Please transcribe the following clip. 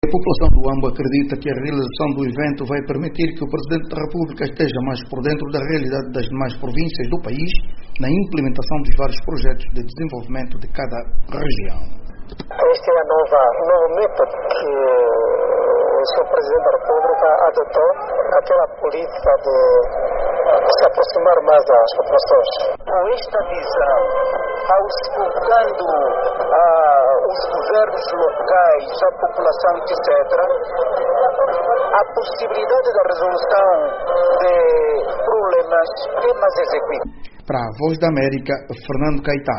A população do Ambo acredita que a realização do evento vai permitir que o Presidente da República esteja mais por dentro da realidade das demais províncias do país na implementação dos vários projetos de desenvolvimento de cada região. Este é o novo método que o Sr. Presidente da República adotou, aquela política de se aproximar mais das populações. Com esta visão, auscultando os governos locais, a população, etc., a possibilidade da resolução de problemas é mais execuível. Para a Voz da América, Fernando Caetano.